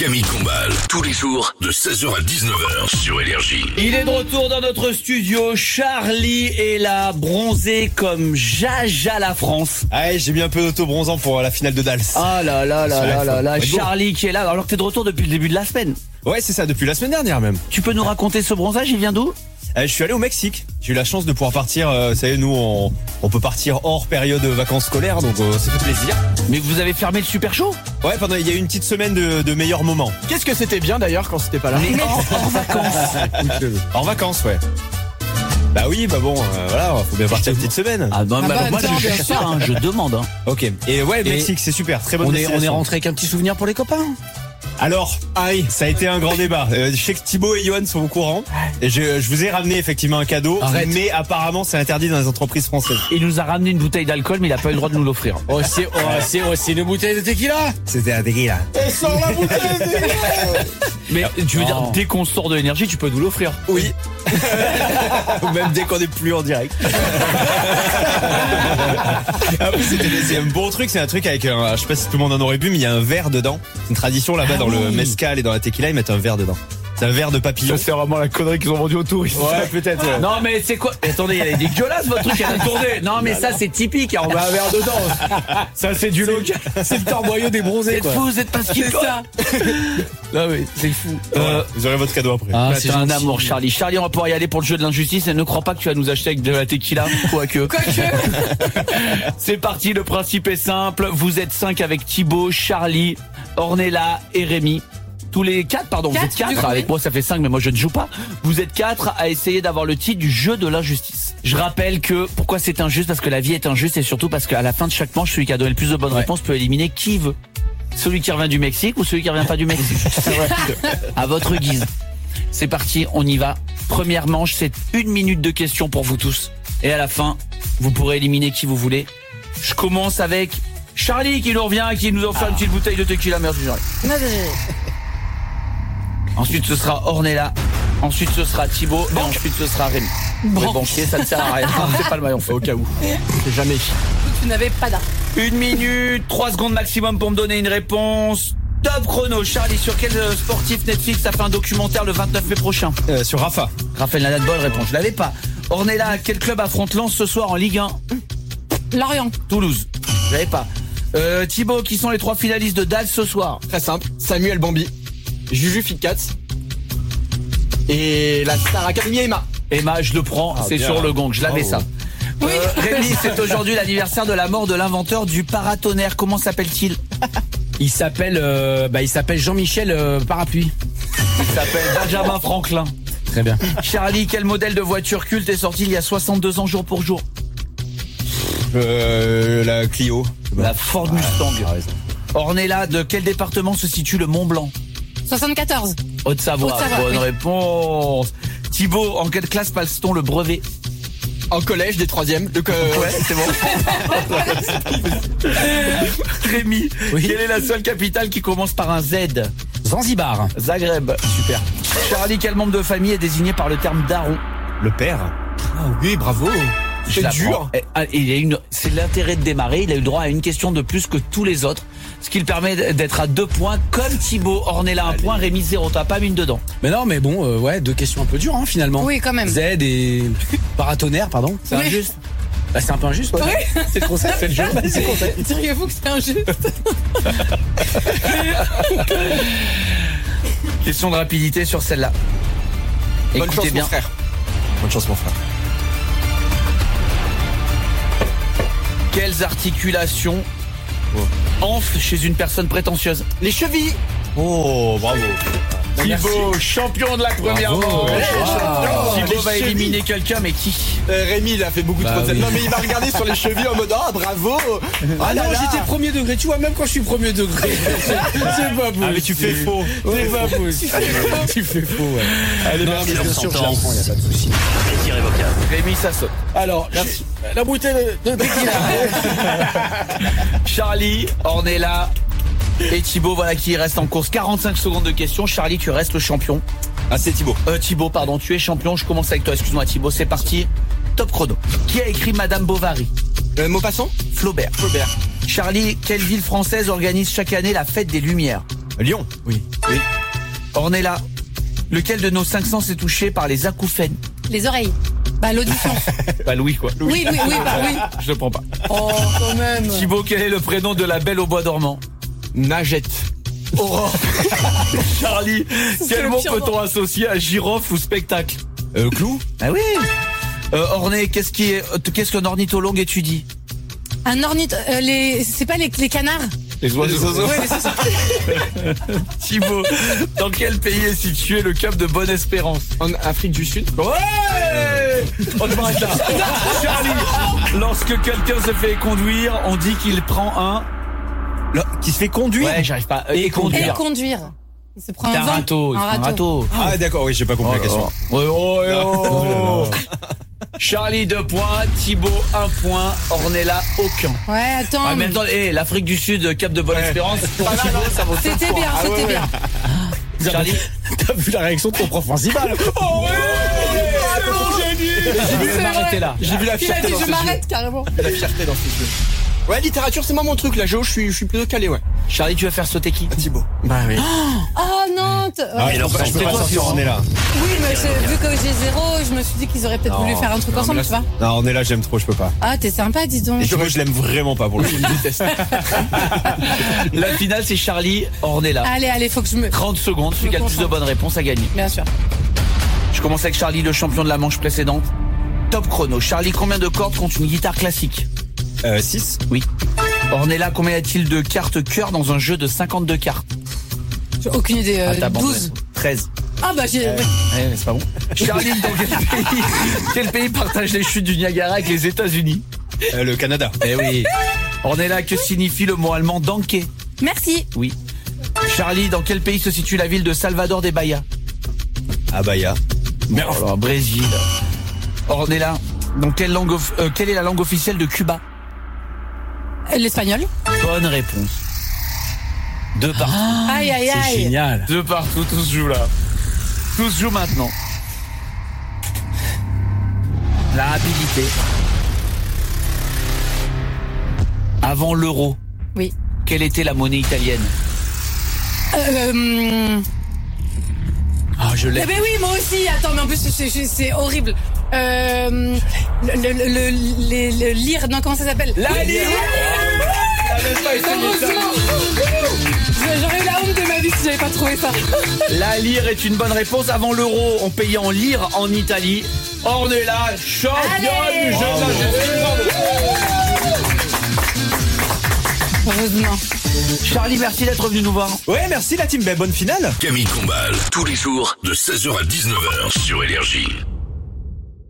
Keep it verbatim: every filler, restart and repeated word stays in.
Camille Combal, tous les jours de seize heures à dix-neuf heures sur Énergie. Il est de retour dans notre studio. Charlie est là, bronzé comme Jaja la France. Ah ouais, j'ai mis un peu d'auto-bronzant pour la finale de Dals. Ah là là là là là là, Ouais, bon. Charlie qui est là alors que t'es de retour depuis le début de la semaine. Ouais, c'est ça, depuis la semaine dernière même. Tu peux nous raconter ce bronzage, il vient d'où? Euh, je suis allé au Mexique. J'ai eu la chance de pouvoir partir. Euh, vous savez, nous, on, on peut partir hors période vacances scolaires, donc euh, ça fait plaisir. Mais vous avez fermé le super show? Ouais, pendant il y a eu une petite semaine de, de meilleurs moments. Qu'est-ce que c'était bien d'ailleurs quand c'était pas là? Mais hors, hors vacances. Hors vacances, ouais. Bah oui, bah bon, euh, voilà, faut bien partir une petite semaine. Ah non, Ah mais bah, alors moi attends, je bien cherche sûr. pas, hein, je demande. Hein. Ok. Et ouais, Et Mexique, c'est super, très bonne On est, on est destination. rentré avec un petit souvenir pour les copains. Alors, aïe, ça a été un grand débat. Euh, je sais que Thibaut et Johan sont au courant. Et je, je vous ai ramené effectivement un cadeau, Arrête. mais apparemment c'est interdit dans les entreprises françaises. Il nous a ramené une bouteille d'alcool, mais il a pas eu le droit de nous l'offrir. Oh, c'est oh, c'est oh, c'est une bouteille de tequila. C'était un tequila. Et sort la bouteille de tequila. Mais tu veux dire, Non. dès qu'on sort de l'énergie, tu peux nous l'offrir. Oui. Ou même dès qu'on est plus en direct. Après, c'était c'est un bon truc, c'est un truc avec un, je sais pas si tout le monde en aurait bu, mais il y a un verre dedans. C'est une tradition là-bas dans le mezcal et dans la tequila, ils mettent un verre dedans. C'est un verre de papillon. c'est vraiment la connerie qu'ils ont vendue aux touristes. Ouais, peut-être. Ouais. Non mais c'est quoi? Attendez, elle est dégueulasse votre truc, elle a tourné. Non mais ça c'est typique, hein, on va un verre dedans. Ça c'est du local. C'est le torboyau des Vous bronzés êtes quoi. fous, vous êtes pas ce qu'il faut. Non mais c'est fou. Euh, Vous aurez votre cadeau après. ah, Bah, c'est c'est un gentil. amour Charlie. Charlie, on va pouvoir y aller pour le jeu de l'injustice et ne crois pas que tu vas nous acheter avec de la tequila, quoique. C'est parti, le principe est simple. Vous êtes cinq avec Thibaut, Charlie, Ornella et Rémi. Tous les quatre, pardon, vous êtes quatre, avec moi ça fait cinq, mais moi je ne joue pas. Vous êtes quatre à essayer d'avoir le titre du jeu de l'injustice. Je rappelle que, pourquoi c'est injuste? Parce que la vie est injuste et surtout parce qu'à la fin de chaque manche, celui qui a donné le plus de bonnes réponses peut éliminer qui veut. Celui qui revient du Mexique ou celui qui revient pas du Mexique. À votre guise. C'est parti, on y va. Première manche, c'est une minute de questions pour vous tous. Et à la fin, vous pourrez éliminer qui vous voulez. Je commence avec Charlie qui nous revient, qui nous offre une petite bouteille de tequila. Merci Charlie. Ensuite ce sera Ornella. Ensuite ce sera Thibaut. Et ensuite ce sera Rémi. Oui, banquier, ça ne sert à rien. C'est pas le maillon fait. Au cas où. C'est jamais. Tu n'avais pas d'art. Une minute, trois secondes maximum pour me donner une réponse. Top chrono. Charlie, sur quel euh, sportif Netflix a fait un documentaire le vingt-neuf mai prochain? Euh, sur Rafa. Raphaël Nadal, bonne réponse. Je l'avais pas. Ornella, quel club affronte Lens ce soir en Ligue un? Lorient. Toulouse. Je l'avais pas. Euh, Thibaut, qui sont les trois finalistes de Dals ce soir? Très simple. Samuel Bambi, Juju Fitcats et la Star Academy Emma. Emma, je le prends, c'est bien. sur le gong, je l'avais Bravo. ça. Euh, Rémi, c'est aujourd'hui l'anniversaire de la mort de l'inventeur du paratonnerre. Comment s'appelle-t-il? Il s'appelle euh, bah il s'appelle Jean-Michel euh, Parapluie. Il s'appelle Benjamin Franklin. Très bien. Charlie, quel modèle de voiture culte est sorti il y a soixante-deux ans jour pour jour? Euh, la Clio. La Ford Mustang. Ah, raison. Ornella, de quel département se situe le Mont Blanc? soixante-quatorze. Haute-Savoie. Haute-Savoie, Bonne oui. réponse. Thibaut, en quelle classe passe-t-on le brevet? En collège des troisièmes. Donc, euh, Ouais, c'est bon. Rémi, Oui. quelle est la seule capitale qui commence par un Z? Zanzibar. Zagreb. Super. Charlie, quel membre de famille est désigné par le terme daron? Le père. Ah oui, bravo. Je C'est la dur. prends. Eh, ah, il a une, c'est l'intérêt de démarrer. Il a eu le droit à une question de plus que tous les autres, ce qui le permet d'être à deux points, comme Thibaut. Ornella un point, Rémi zéro. T'as pas mis une dedans. Mais non, mais bon, euh, ouais, deux questions un peu dures hein, finalement. Oui, quand même. Z et paratonnerre, pardon. C'est Oui. injuste. Bah, c'est un peu injuste. Ouais. Oui. C'est le concept, c'est le jeu. C'est le concept. Diriez-vous que c'est injuste? Question de rapidité sur celle-là. Bonne Écoutez chance, bien. mon frère. Bonne chance, mon frère. Quelles articulations enflent chez une personne prétentieuse? Les chevilles. Oh, bravo. Thibaut, champion de la première Bravo. manche. Wow. Thibaut Les va chevilles. éliminer quelqu'un, mais qui? Euh, Rémi, il a fait beaucoup Bah de fautes. oui. Non, mais il m'a regardé sur les chevilles en mode ah bravo. Ah non, là là. j'étais premier degré. Tu vois, même quand je suis premier degré, c'est c'est pas possible. Ah, mais tu fais faux. C'est pas possible. Tu fais faux, ouais. Allez, non, mais bien sûr, je s'entend. l'apprends, y a pas de souci. Irrévocable. Rémi, ça saute. Alors, Merci. j'ai- la bouteille de de tequila. Charlie, Ornella et Thibaut, voilà qui reste en course. quarante-cinq secondes de questions. Charlie, tu restes le champion. Ah, c'est Thibaut. Euh, Thibaut, pardon, tu es champion. Je commence avec toi. Excuse-moi, Thibaut, c'est parti. Top chrono. Qui a écrit Madame Bovary? Euh, Maupassant. Flaubert. Flaubert. Charlie, quelle ville française organise chaque année la fête des Lumières? Lyon. Oui. Ornella, lequel de nos cinq sens est touché par les acouphènes? Les oreilles. Bah, l'audition. Bah Louis quoi. Oui, oui, oui, bah oui. Je le prends pas. Oh, quand même. Thibaut, quel est le prénom de la belle au bois dormant? Nagette. Aurore. Charlie, quel le mot pire peut-on associer à girofle ou spectacle? Euh, Clou. Ah oui. Euh, Orné, qu'est-ce qui est, euh, qu'est-ce qu'un ornithologue étudie? Un ornith... euh, les... C'est pas les, les canards? Les oiseaux. Les oiseaux. Oui, mais c'est ça. Thibaut, dans quel pays est situé le Cap de Bonne-Espérance? En Afrique du Sud. Ouais. On te m'arrête là. Charlie, lorsque quelqu'un se fait conduire, on dit qu'il prend un... Là, qui se fait conduire. Ouais, j'arrive pas. Et Et conduire. conduire. Il se prend C'est un un vent. râteau. il Un prend un râteau. râteau. Ah d'accord, oui, j'ai pas compris la question. Oh, oh, oh, oh. Charlie, deux points. Thibaut, un point. Ornella, aucun. Ouais, attends. Ah, mais attends, hey, l'Afrique du Sud, Cap de Bonne-Espérance, pour Thibaut, ça vaut cinq C'était points. bien, Ah, ouais, c'était ouais. bien. Charlie, T'as vu la réaction de ton prof principal? Oh je vais C'est m'arrêter vrai. là. J'ai vu la Il a fierté dit dans je ses yeux. m'arrête carrément. La fierté dans ses yeux. Ouais, littérature, c'est moi mon truc. La géo, je suis, je suis plutôt calé, ouais. Charlie, tu vas faire sauter qui? Thibaut. Bah oui. Oh non. t- Ah, ouais. je peux pas, je peux c'est pas toi, sortir Florent. Ornella. Oui, mais j'ai- vu que j'ai zéro, je me suis dit qu'ils auraient peut-être Non. voulu faire un truc Non, ensemble, mais tu là, vois. Non, Ornella, j'aime trop, je peux pas. Ah, t'es sympa, dis donc. Et Thibaut, je l'aime vraiment pas pour le coup. La finale, c'est Charlie, Ornella. Allez, allez, faut que je me... trente secondes, celui qui a le plus de bonnes réponses a gagné. Bien sûr. Je commence avec Charlie, le champion de la manche précédente. Top chrono. Charlie, combien de cordes compte une guitare classique? Euh, six. Oui. Ornella, combien y a-t-il de cartes cœur dans un jeu de cinquante-deux cartes? J'ai aucune idée. euh, Ah, t'as abandonné. douze. treize. Ah bah j'ai... Ouais, mais c'est pas bon. Charlie, dans quel pays, quel pays partage les chutes du Niagara avec les États-Unis? Euh, le Canada. Eh oui. Ornella, que signifie le mot allemand danke? Merci. Oui. Charlie, dans quel pays se situe la ville de Salvador de Bahia? Ah bah ya. Merde. Alors, Brésil. Ornella, dans quelle langue, off- euh, quelle est la langue officielle de Cuba? Euh, L'espagnol. Bonne réponse. Deux partout. Aïe, aïe, C'est aïe. génial. Deux partout, tous jouent là. Tous jouent maintenant. La rapidité. Avant l'euro, Oui. quelle était la monnaie italienne? Euh, hum, Ah, je l'ai. Eh ben oui, moi aussi. Attends, mais en plus, c'est- c'est c'est horrible. Euh, le, le, le, le, les- le lire, non, comment ça s'appelle? La lire. Heureusement. J'aurais eu la honte de ma vie si j'avais pas trouvé ça. La lire est une bonne réponse. Avant l'euro, on payait en lire en Italie. Ornella, championne Allez. du jeu de l'injustice. Heureusement. Charlie, merci d'être venu nous voir. Ouais, merci la team. Ben, bonne finale. Camille Combal, tous les jours de seize heures à dix-neuf heures sur Énergie.